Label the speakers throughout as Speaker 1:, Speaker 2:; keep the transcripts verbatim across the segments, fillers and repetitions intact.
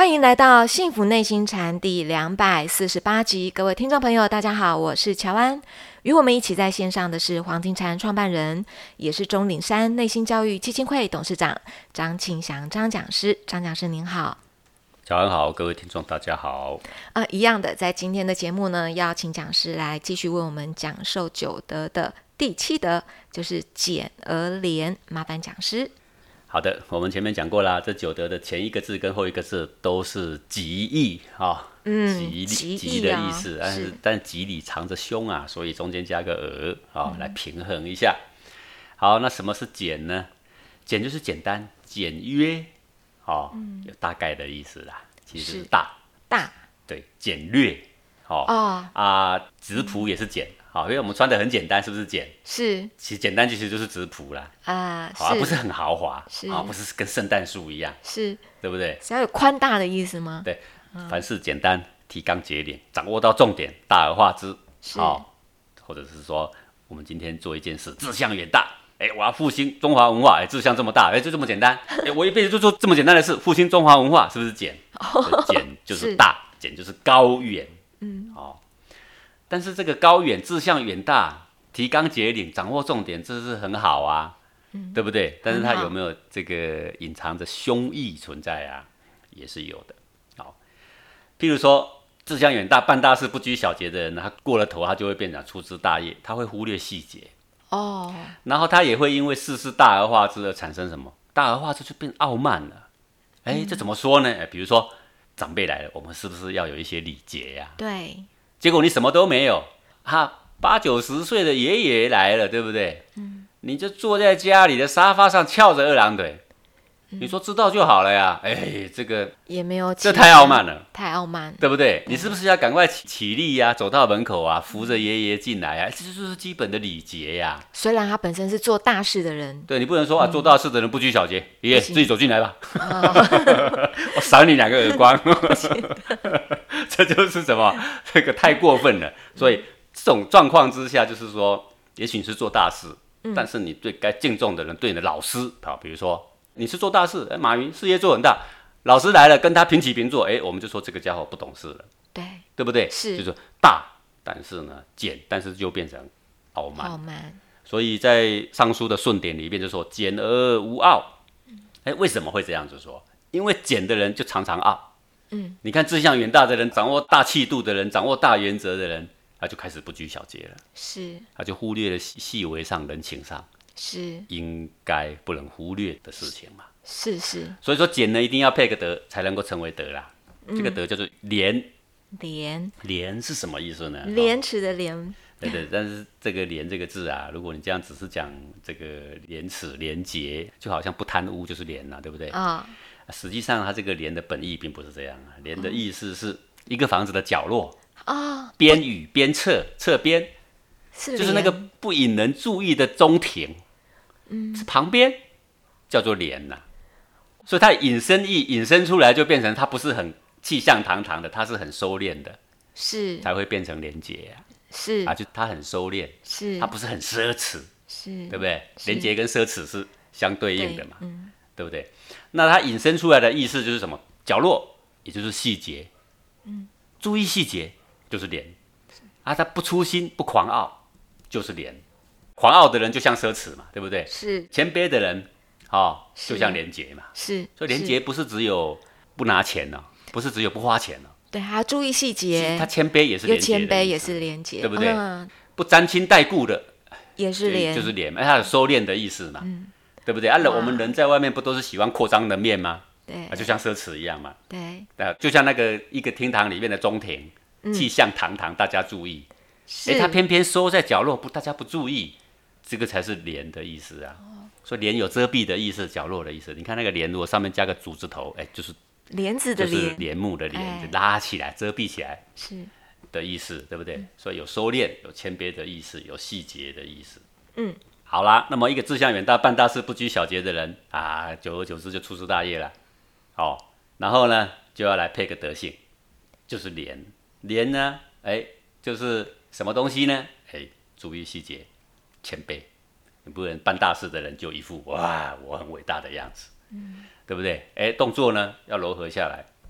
Speaker 1: 欢迎来到幸福内心禅第两百四十八集，各位听众朋友大家好，我是乔安。与我们一起在线上的是黄庭禅创办人，也是钟岭山内心教育基金会董事长张庆祥张讲师。张讲师您好。
Speaker 2: 乔安好，各位听众大家好。
Speaker 1: 呃，一样的，在今天的节目呢，要请讲师来继续为我们讲授九德的第七德，就是简而廉。麻烦讲师。
Speaker 2: 好的，我们前面讲过啦，这九德的前一个字跟后一个字都是吉义啊，
Speaker 1: 嗯，
Speaker 2: 吉
Speaker 1: 吉
Speaker 2: 吉的意思，
Speaker 1: 哦、
Speaker 2: 但是但吉里藏着凶啊，所以中间加个而啊、嗯，来平衡一下。好，那什么是简呢？简就是简单、简约，哦、嗯，有大概的意思啦，其实就是大
Speaker 1: 大，对，
Speaker 2: 简略，哦哦啊，质朴也是简。好，因为我们穿的很简单，是不是简？
Speaker 1: 是，
Speaker 2: 其实简单其实就是质朴啦，
Speaker 1: 啊，
Speaker 2: 好啊，不是很豪华，
Speaker 1: 是
Speaker 2: 啊，不是跟圣诞树一样，
Speaker 1: 是，
Speaker 2: 对不对？
Speaker 1: 是要有宽大的意思吗？
Speaker 2: 对，嗯、凡事简单，提纲挈领，掌握到重点，大而化之，好、哦，或者是说，我们今天做一件事，志向远大，哎，我要复兴中华文化，哎，志向这么大，哎，就这么简单，哎，我一辈子就做这么简单的事，复兴中华文化，是不是简？哦、简就是大，简就是高远，嗯，哦。但是这个高远、志向远大、提纲挈领、掌握重点，这是很好啊，嗯、对不对？但是它有没有这个隐藏着凶意存在啊？也是有的。好，譬如说志向远大、办大事不拘小节的人，他过了头，他就会变成粗枝大叶，他会忽略细节。哦。然后他也会因为事事大而化之而产生什么？大而化之就变傲慢了。哎、嗯，这怎么说呢？比如说长辈来了，我们是不是要有一些礼节呀、啊？
Speaker 1: 对。结
Speaker 2: 果你什么都没有，哈，八九十岁的爷爷来了，对不对？嗯，你就坐在家里的沙发上翘着二郎腿，嗯、你说知道就好了呀。哎，这个
Speaker 1: 也没有，
Speaker 2: 这太傲慢了，
Speaker 1: 太傲慢，
Speaker 2: 对不对？你是不是要赶快起起立呀、啊，走到门口啊，扶着爷爷进来啊？这就是基本的礼节呀、啊。
Speaker 1: 虽然他本身是做大事的人，
Speaker 2: 对你不能说啊，做大事的人不拘小节，爷爷自己走进来吧，我赏你两个耳光。这就是什么？这个太过分了。所以这种状况之下，就是说，也许你是做大事，嗯、但是你对该敬重的人，对你的老师啊，比如说你是做大事，哎，马云事业做很大，老师来了跟他平起平坐，哎，我们就说这个家伙不懂事了，
Speaker 1: 对，
Speaker 2: 对不对？
Speaker 1: 是，
Speaker 2: 就是大，但是呢简，但是就变成傲慢。
Speaker 1: 傲慢。
Speaker 2: 所以在《尚书》的顺典里面就说简而无傲。哎，为什么会这样子说？因为简的人就常常傲。嗯，你看志向远大的人，掌握大气度的人，掌握大原则的人，他就开始不拘小节了。
Speaker 1: 是，
Speaker 2: 他就忽略了细微上、人情上，
Speaker 1: 是
Speaker 2: 应该不能忽略的事情嘛。
Speaker 1: 是是。所
Speaker 2: 以说简呢，一定要配个德，才能够成为德啦。嗯、这个德叫做廉。
Speaker 1: 廉。
Speaker 2: 廉是什么意思呢？
Speaker 1: 廉耻的廉。
Speaker 2: 对对，但是这个廉这个字啊，如果你这样只是讲这个廉耻、廉洁，就好像不贪污就是廉了，对不对？啊。实际上，它这个廉的本意并不是这样啊。廉的意思是一个房子的角落啊，边宇、边侧、侧边，就是那个不引人注意的中庭，嗯，是旁边叫做廉呐、啊。所以它引申意引申出来，就变成它不是很气象堂堂的，它是很收敛的，是才会变成廉洁啊。是啊，就它很收敛，是它不是很奢侈，是对不对？廉洁跟奢侈是相对应的嘛。嗯，对不对？那它引申出来的意思就是什么？角落，也就是细节。嗯，注意细节就是廉。啊，他不粗心不狂傲就是廉。狂傲的人就像奢侈嘛，对不对？是。谦卑的人，哦，就像廉洁嘛。是。所以廉洁不是只有不拿钱哦，不是只有不花钱哦。对，还要注意细节。他谦卑也是廉洁的，谦卑也是廉洁，对不对？嗯、不沾亲带故的也是廉，就是廉。哎，他有收敛的意思嘛。嗯。对不对？啊，我们人在外面不都是喜欢扩张的面吗？对、啊，就像奢侈一样嘛。对，啊，就像那个一个厅堂里面的中庭，嗯、气象堂堂，大家注意。哎，他偏偏收在角落，不，大家不注意，这个才是帘的意思啊。哦、所以帘有遮蔽的意思，角落的意思。你看那个帘，如果上面加个竹字头，哎，就是帘子的帘，就是帘幕的帘，哎、拉起来、遮蔽起来，是的意思，对不对？嗯、所以有收敛、有谦卑的意思，有细节的意思。嗯。好啦，那么一个志向远大、办大事不拘小节的人啊，久而久之就粗枝大叶了。哦，然后呢，就要来配个德性，就是廉。廉呢，哎，就是什么东西呢？哎，注意细节，谦卑。你不能办大事的人就一副哇，我很伟大的样子，嗯、对不对？哎，动作呢要柔和下来，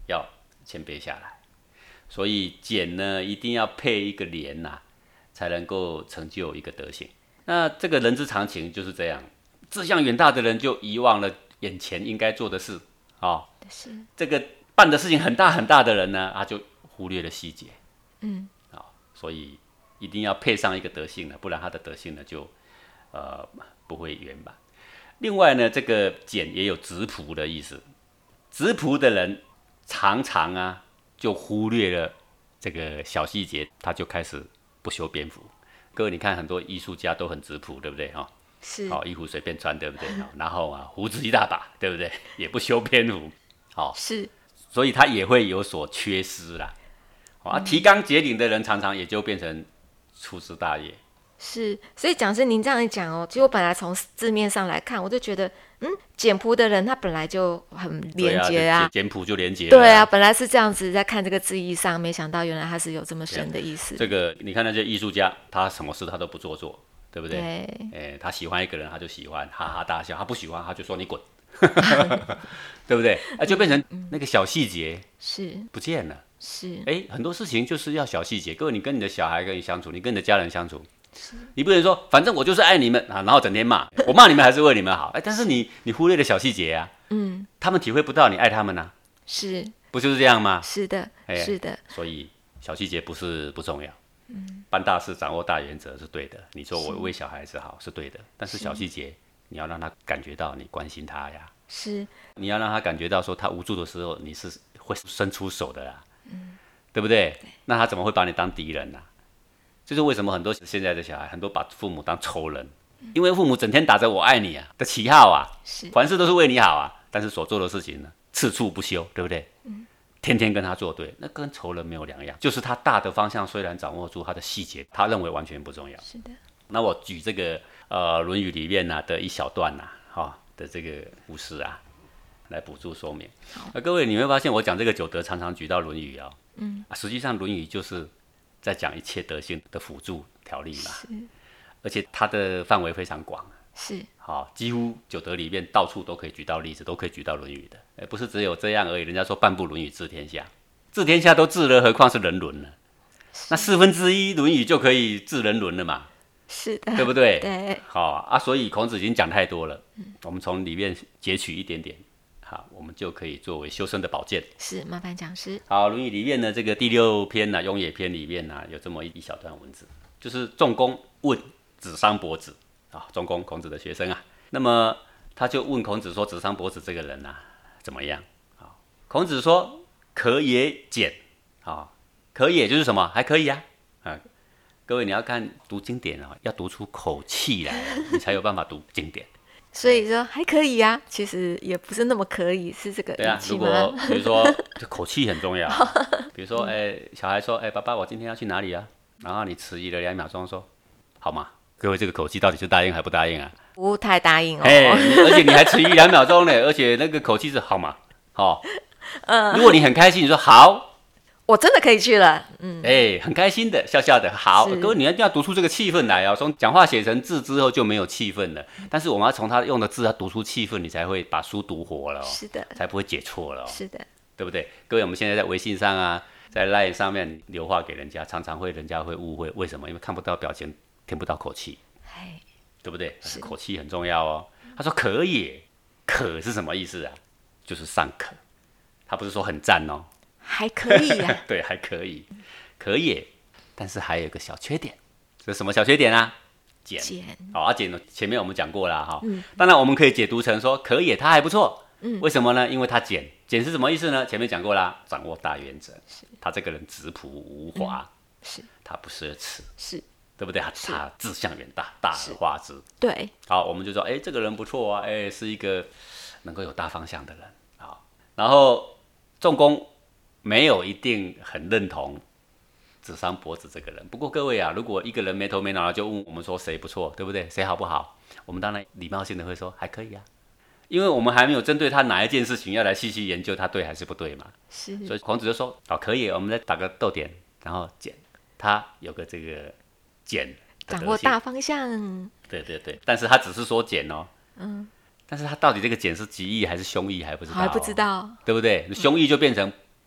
Speaker 2: 要谦卑下来。所以俭呢，一定要配一个廉呐、啊，才能够成就一个德行。那这个人之常情就是这样，志向远大的人就遗忘了眼前应该做的事啊、哦。
Speaker 1: 是
Speaker 2: 这个办的事情很大很大的人呢，他就忽略了细节。嗯，啊、哦，所以一定要配上一个德性呢，不然他的德性呢就呃不会圆满。另外呢，这个俭也有质朴的意思，质朴的人常常啊就忽略了这个小细节，他就开始不修边幅。各位，你看很多艺术家都很质朴，对不对？哈、哦，
Speaker 1: 是，
Speaker 2: 好、哦，衣服随便穿，对不对？然后啊，胡子一大把，对不对？也不修边幅，好、哦，
Speaker 1: 是，
Speaker 2: 所以他也会有所缺失啦。哦、啊，提纲挈领的人常常也就变成粗枝大叶。
Speaker 1: 是，所以讲师您这样一讲哦，其实我本来从字面上来看，我就觉得，嗯，简朴的人他本来就很廉洁啊，
Speaker 2: 简朴就廉洁。
Speaker 1: 对啊，本来是这样子在看这个字义上，没想到原来他是有这么深的意思。
Speaker 2: 这个你看那些艺术家，他什么事他都不做做，对不对？
Speaker 1: 对，
Speaker 2: 哎，他喜欢一个人他就喜欢，哈哈大笑；他不喜欢他就说你滚，对不对？啊，就变成那个小细节
Speaker 1: 是
Speaker 2: 不见了。
Speaker 1: 是，
Speaker 2: 哎，很多事情就是要小细节。各位，你跟你的小孩跟你相处，你跟你的家人相处。你不能说，反正我就是爱你们啊，然后整天骂，我骂你们还是为你们好，哎，但是你你忽略了小细节啊，嗯，他们体会不到你爱他们啊，
Speaker 1: 是，
Speaker 2: 不就是这样吗？
Speaker 1: 是的，
Speaker 2: 哎、
Speaker 1: 是的，
Speaker 2: 所以小细节不是不重要，嗯，办大事掌握大原则是对的，你说我为小孩子好是对的，但是小细节你要让他感觉到你关心他呀，
Speaker 1: 是，
Speaker 2: 你要让他感觉到说他无助的时候你是会伸出手的啦，嗯，对不对？对，那他怎么会把你当敌人呢、啊？就是为什么很多现在的小孩很多把父母当仇人，因为父母整天打着我爱你啊的旗号啊，凡事都是为你好啊，但是所做的事情呢次处不修，对不对？嗯，天天跟他作对，那跟仇人没有两样。就是他大的方向虽然掌握住，他的细节他认为完全不重要。
Speaker 1: 是的。
Speaker 2: 那我举这个呃《论语》里面呢、啊、的一小段呐、啊，哈、哦、的这个故事啊，来补助说明。那各位你会发现，我讲这个九德常常举到《论语》啊，嗯，实际上《论语》就是在讲一切德性的辅助条例嘛，而且它的范围非常广，
Speaker 1: 是
Speaker 2: 好、哦，几乎九德里面到处都可以举到例子，都可以举到《论语》的，哎，不是只有这样而已。人家说半部《论语》治天下，治天下都治了，何况是人伦呢？那四分之一《论语》就可以治人伦了嘛？
Speaker 1: 是的，
Speaker 2: 对不对？
Speaker 1: 对，
Speaker 2: 好、哦、啊，所以孔子已经讲太多了，嗯、我们从里面截取一点点。好，我们就可以作为修身的宝剑。
Speaker 1: 是，麻烦讲师。
Speaker 2: 好，《论语》里面呢，这个第六篇呢、啊，《雍也篇》里面呢、啊，有这么一小段文字，就是仲弓问子桑伯子啊，仲弓孔子的学生啊，那么他就问孔子说：“子桑伯子这个人啊，怎么样？”啊，孔子说：“可也简。”啊，可也就是什么？还可以啊。啊，各位你要看读经典啊，要读出口气来，你才有办法读经典。
Speaker 1: 所以说还可以啊，其实也不是那么可以，是这个
Speaker 2: 对啊。如果比如说口气很重要，比如说哎、欸，小孩说哎、欸，爸爸我今天要去哪里啊？然后你迟疑了两秒钟说好吗？各位这个口气到底是答应还不答应啊？
Speaker 1: 不太答应哦。
Speaker 2: 哎、欸，而且你还迟疑两秒钟呢，而且那个口气是好吗？好、哦，嗯，如果你很开心，你说好。
Speaker 1: 我真的可以去了，嗯，
Speaker 2: 哎、欸，很开心的，笑笑的，好，各位你一定要读出这个气氛来啊！从讲话写成字之后就没有气氛了，但是我们要从他用的字，要读出气氛，你才会把书读活了、哦，
Speaker 1: 是的，
Speaker 2: 才不会解错了、哦，
Speaker 1: 是的，
Speaker 2: 对不对？各位，我们现在在微信上啊，在 LINE 上面留话给人家，常常会人家会误会，为什么？因为看不到表情，听不到口气，
Speaker 1: 哎，
Speaker 2: 对不对？是口气很重要哦。他说可也，可是什么意思啊？就是尚可，他不是说很赞哦。
Speaker 1: 还可以呀、啊，
Speaker 2: 对，还可以，可以，但是还有一个小缺点，这是什么小缺点啊？简，好、哦、啊，简前面我们讲过了哈、嗯，当然我们可以解读成说可以，它还不错，嗯，为什么呢？因为它简，简是什么意思呢？前面讲过啦，掌握大原则，他这个人质朴无华，嗯、是，他不奢侈，是，对不对？他他志向远大，大而化之，对，好，我们就说，哎，这个人不错啊，哎，是一个能够有大方向的人，好，然后仲弓没有一定很认同子桑伯子这个人，不过各位啊，如果一个人没头没脑的就问我们说谁不错，对不对？谁好不好？我们当然礼貌性的会说还可以啊，因为我们还没有针对他哪一件事情要来细细研究他对还是不对嘛。是，所以孔子就说哦可以，我们再打个逗点，然后简，他有个这个简，
Speaker 1: 掌握大方向。
Speaker 2: 对对对，但是他只是说简哦，嗯。但是他到底这个简是吉义还是凶义还不知道、哦，
Speaker 1: 还不知道，
Speaker 2: 对不对？凶义就变成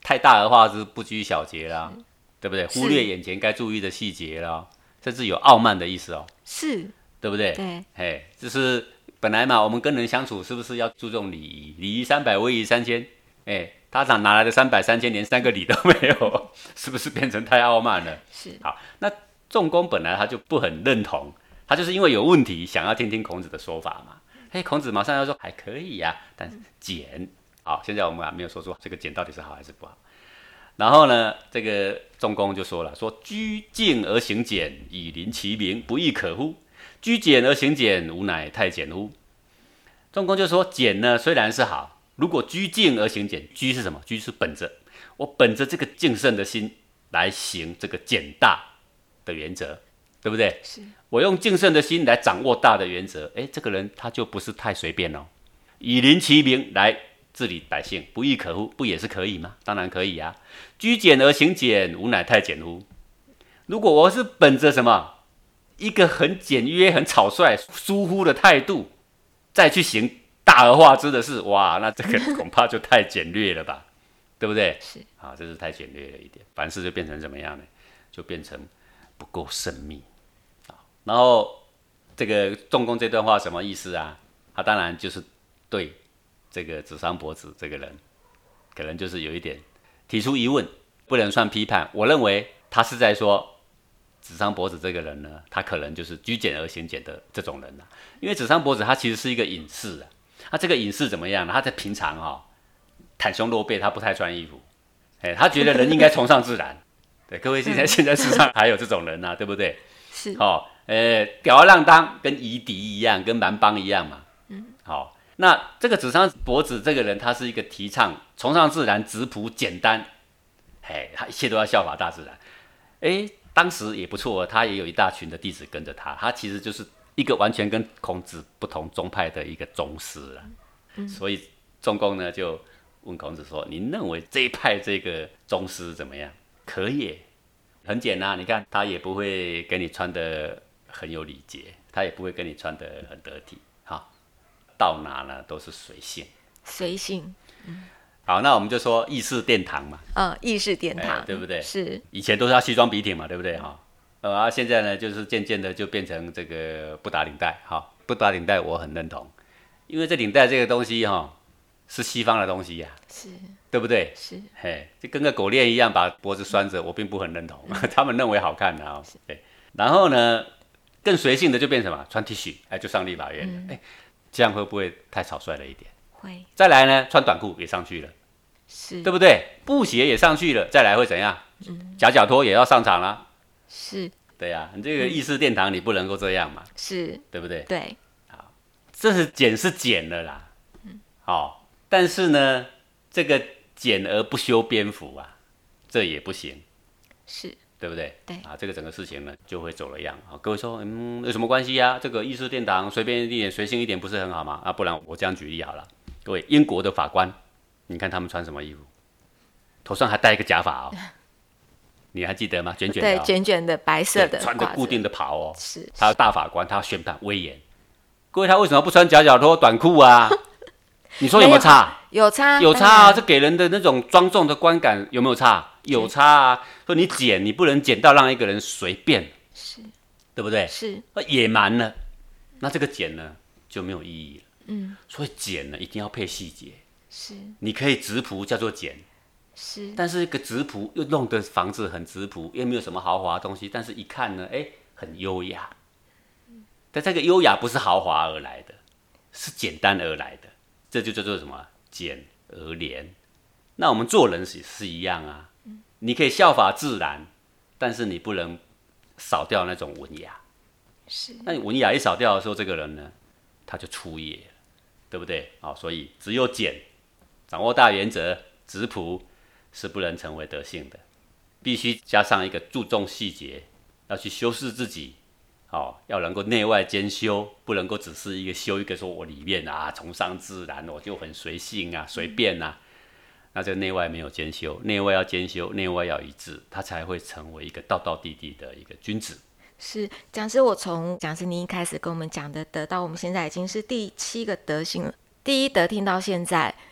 Speaker 2: 太大而化之，不拘小节啦，对不对？忽略眼前该注意的细节啦，甚至有傲慢的意思哦，
Speaker 1: 是，
Speaker 2: 对不对？
Speaker 1: 对，
Speaker 2: 嘿，就是本来嘛，我们跟人相处是不是要注重礼仪？礼仪三百，威仪三千。哎，他哪哪来的三百三千，连三个礼都没有，是不是变成太傲慢了？
Speaker 1: 是。
Speaker 2: 好，那仲弓本来他就不很认同，他就是因为有问题，想要听听孔子的说法嘛。嘿，孔子马上要说还可以呀、啊，但是俭。好，现在我们还没有说出这个俭到底是好还是不好。然后呢，这个仲弓就说了，说居敬而行俭，以临其民，不亦可乎？居俭而行俭，吾乃太俭乎？仲弓就说，俭呢虽然是好，如果居敬而行俭，居是什么？居是本着我本着这个敬慎的心来行这个俭大的原则，对不对？
Speaker 1: 是
Speaker 2: 我用敬慎的心来掌握大的原则，哎，这个人他就不是太随便哦。以临其民来治理百姓，不亦可乎？不也是可以吗？当然可以啊。居俭而行俭，吾乃太俭乎？如果我是本着什么一个很简约、很草率、疏忽的态度，再去行大而化之的事，哇，那这个恐怕就太简略了吧，对不对？
Speaker 1: 是
Speaker 2: 啊，这是太简略了一点，凡事就变成怎么样呢？就变成不够慎密啊。然后这个仲弓这段话什么意思啊？他当然就是对这个子商伯子这个人，可能就是有一点提出疑问，不能算批判。我认为他是在说子商伯子这个人呢，他可能就是居俭而行俭的这种人啊。因为子商伯子他其实是一个隐士啊，他这个隐士怎么样呢？他在平常哈、哦、袒胸露背，他不太穿衣服，哎，他觉得人应该崇尚自然。对，各位现在现在世上还有这种人啊，对不对？
Speaker 1: 是，
Speaker 2: 哦，呃，吊儿郎当，跟夷狄一样，跟蛮邦一样嘛。嗯，好、哦，那这个子商伯子这个人，他是一个提倡崇尚自然、质朴简单，嘿，他一切都要效法大自然。哎，当时也不错，他也有一大群的弟子跟着他，他其实就是一个完全跟孔子不同宗派的一个宗师了。嗯，所以仲弓呢就问孔子说：“您认为这一派这个宗师怎么样？”可以，很简单，你看他也不会跟你穿得很有礼节，他也不会跟你穿得很得体，好，到哪呢都是随性，
Speaker 1: 随性。嗯，
Speaker 2: 好，那我们就说议事殿堂嘛，
Speaker 1: 嗯，议事殿堂、
Speaker 2: 哎，对不对？
Speaker 1: 是，
Speaker 2: 以前都是要西装笔挺嘛，对不对哈？呃，现在呢，就是渐渐的就变成这个不打领带，哈，不打领带我很认同，因为这领带这个东西哈是西方的东西呀、啊，
Speaker 1: 是。
Speaker 2: 对不对？
Speaker 1: 是，
Speaker 2: 嘿，就跟个狗链一样，把脖子拴着，我并不很认同。嗯、他们认为好看的啊、哦，对。然后呢，更随性的就变成什么？穿 T 恤，哎，就上立法院了。哎、嗯，这样会不会太草率了一点？
Speaker 1: 会。再
Speaker 2: 来呢，穿短裤也上去了，
Speaker 1: 是，
Speaker 2: 对不对？布鞋也上去了，再来会怎样？嗯，夹脚拖也要上场了。
Speaker 1: 是。
Speaker 2: 对呀、啊，你这个议事殿堂你不能够这样嘛。
Speaker 1: 是。
Speaker 2: 对不对？
Speaker 1: 对。
Speaker 2: 好，这是减是减了啦。嗯。好，但是呢，这个。俭而不修边幅啊，这也不行，
Speaker 1: 是
Speaker 2: 对不对？
Speaker 1: 对
Speaker 2: 啊，这个整个事情呢就会走了样啊。各位说，嗯，有什么关系啊？这个议事殿堂随便一点、随性一点，不是很好吗？啊，不然我这样举例好了。各位，英国的法官，你看他们穿什么衣服？头上还戴一个假发哦，你还记得吗？卷卷的、哦，
Speaker 1: 对，卷卷的白色的，
Speaker 2: 穿着固定的袍哦。
Speaker 1: 是，
Speaker 2: 他大法官，他宣判威严。各位，他为什么不穿夹脚拖、短裤啊？你说有没有差？
Speaker 1: 有差，
Speaker 2: 有差啊！这给人的那种庄重的观感有没有差？有差啊！说你俭，你不能俭到让一个人随便，
Speaker 1: 是，
Speaker 2: 对不对？
Speaker 1: 是，
Speaker 2: 野蛮了，那这个俭呢就没有意义了。
Speaker 1: 嗯，
Speaker 2: 所以俭呢一定要配细节。
Speaker 1: 是，
Speaker 2: 你可以质朴叫做俭，
Speaker 1: 是，
Speaker 2: 但是一个质朴又弄的房子很质朴，又没有什么豪华的东西，但是一看呢，哎，很优雅。但这个优雅不是豪华而来的，是简单而来的。这就叫做什么？简而廉。那我们做人是是一样啊，你可以效法自然，但是你不能少掉那种文雅。
Speaker 1: 是，
Speaker 2: 那你文雅一少掉的时候，这个人呢，他就出野了，对不对？好、哦，所以只有简，掌握大原则，质朴是不能成为德性的，必须加上一个注重细节，要去修饰自己。哦，要能够内外兼修，不能够只是一个修一个说我里面啊崇尚自然，我就很随性啊随便啊，那这内外没有兼修，内外要兼修，内外要一致，他才会成为一个道道地地的一个君子。
Speaker 1: 是，讲师，我从讲师您一开始跟我们讲的得到我们现在已经是第七个德性了。第一德听到现在，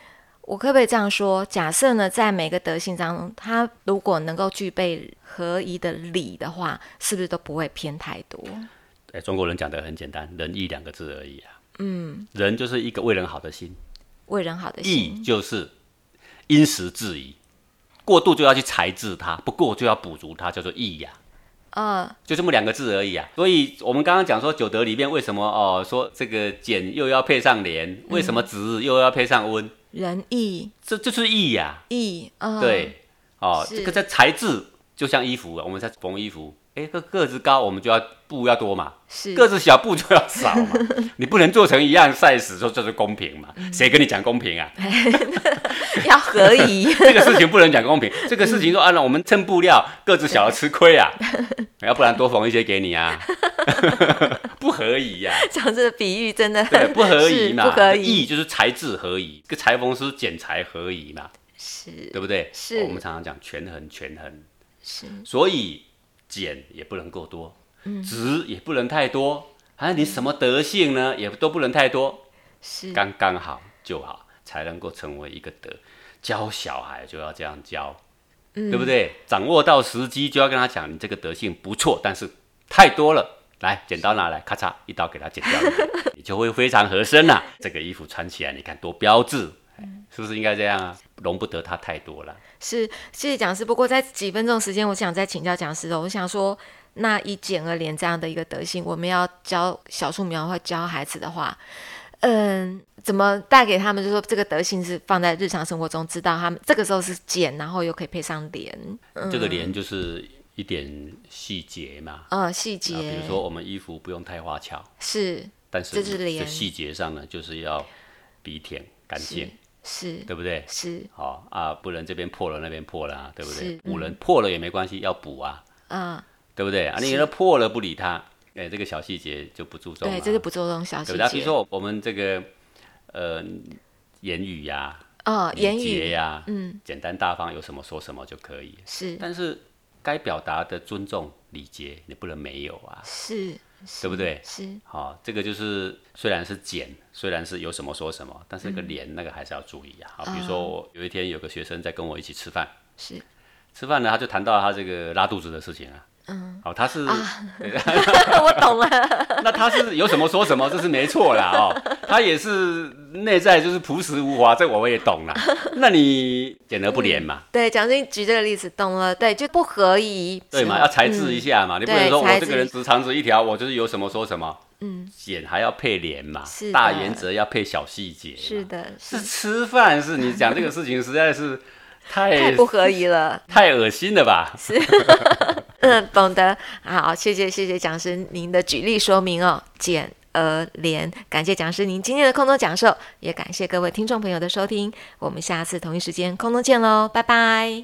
Speaker 1: 我可不可以这样说？假设呢，在每个德性当中，它如果能够具备合宜的理的话，是不是都不会偏太多？
Speaker 2: 哎，中国人讲的很简单，仁义两个字而已啊。嗯，仁就是一个为人好的心，
Speaker 1: 为人好的心，
Speaker 2: 义就是因时制宜，过度就要去裁制它，不过就要补足它，叫做义呀、啊。呃，就这么两个字而已啊。所以我们刚刚讲说九德里面为什么哦说这个俭又要配上廉，为什么直又要配上温？
Speaker 1: 仁义，
Speaker 2: 这这就是义呀、啊。
Speaker 1: 义，呃、
Speaker 2: 对，哦，这个在裁制就像衣服，我们在缝衣服。哎，个个子高，我们就要布要多嘛；个子小，布就要少嘛。你不能做成一样 size， 说这是公平嘛？谁、嗯、跟你讲公平啊？
Speaker 1: 要合宜。
Speaker 2: 这个事情不能讲公平，这个事情说按照、啊、我们称布料，个子小的吃亏啊，要不然多缝一些给你啊。不合宜呀、啊！
Speaker 1: 讲这个比喻真的
Speaker 2: 对，不合宜嘛。
Speaker 1: 不合宜，
Speaker 2: 义就是裁制合宜，跟裁缝师剪裁合宜嘛，
Speaker 1: 是，
Speaker 2: 对不对？
Speaker 1: 是，
Speaker 2: 我们常常讲权衡，权衡。
Speaker 1: 是，
Speaker 2: 所以。俭也不能够多，嗯，直也不能太多，还、啊、你什么德性呢，也都不能太多，
Speaker 1: 是
Speaker 2: 刚刚好就好，才能够成为一个德。教小孩就要这样教，嗯、对不对？掌握到时机就要跟他讲，你这个德性不错，但是太多了，来剪刀拿来，咔嚓一刀给他剪掉了，你就会非常合身啊。这个衣服穿起来，你看多标致。是不是应该这样啊？容不得它太多了。
Speaker 1: 是，谢谢讲师。不过在几分钟时间，我想再请教讲师哦。我想说，那以俭而廉这样的一个德性，我们要教小树苗或教孩子的话，嗯，怎么带给他们？就是说，这个德性是放在日常生活中，知道他们这个时候是俭，然后又可以配上廉。
Speaker 2: 嗯、这个廉就是一点细节嘛。
Speaker 1: 嗯，细节、啊。
Speaker 2: 比如说，我们衣服不用太花俏，
Speaker 1: 是，
Speaker 2: 但是
Speaker 1: 这是廉。
Speaker 2: 细节上呢，就是要笔挺干净。
Speaker 1: 是，
Speaker 2: 对不对？
Speaker 1: 是，
Speaker 2: 好、哦、啊，不能这边破了那边破了、啊，对不对？补人、嗯、破了也没关系，要补啊，嗯，对不对啊？你那破了不理他，哎，这个小细节就不注重了，
Speaker 1: 对，这就不注重小细节。
Speaker 2: 对不对？比如说我们这个呃言语呀、啊，
Speaker 1: 哦，言语
Speaker 2: 呀，嗯，简单大方，有什么说什么就可以。
Speaker 1: 是，
Speaker 2: 但是该表达的尊重礼节，你不能没有啊。
Speaker 1: 是。
Speaker 2: 对不对？
Speaker 1: 是，
Speaker 2: 好、哦，这个就是虽然是俭，虽然是有什么说什么，但是那个廉、嗯、那个还是要注意啊。好，比如说我有一天有个学生在跟我一起吃饭，
Speaker 1: 是
Speaker 2: 吃饭呢，他就谈到他这个拉肚子的事情啊。嗯，好、哦，他是，啊、
Speaker 1: 我懂了。
Speaker 2: 那他是有什么说什么，这是没错啦哦。他也是内在就是朴实无华，这我也懂啦。那你俭而不廉嘛？
Speaker 1: 嗯、对，讲真举这个例子，懂了，对，就不合宜，
Speaker 2: 对嘛，要裁制一下嘛，嗯、你不能说我这个人直肠子一条，我就是有什么说什么。嗯，俭还要配廉嘛，大原则要配小细节。
Speaker 1: 是的，
Speaker 2: 是吃饭是你讲这个事情实在是太
Speaker 1: 太不合宜了，
Speaker 2: 太恶心了吧？
Speaker 1: 是。嗯，懂得。好，谢谢谢谢讲师您的举例说明哦，俭而廉。感谢讲师您今天的空中讲授，也感谢各位听众朋友的收听。我们下次同一时间空中见喽，拜拜。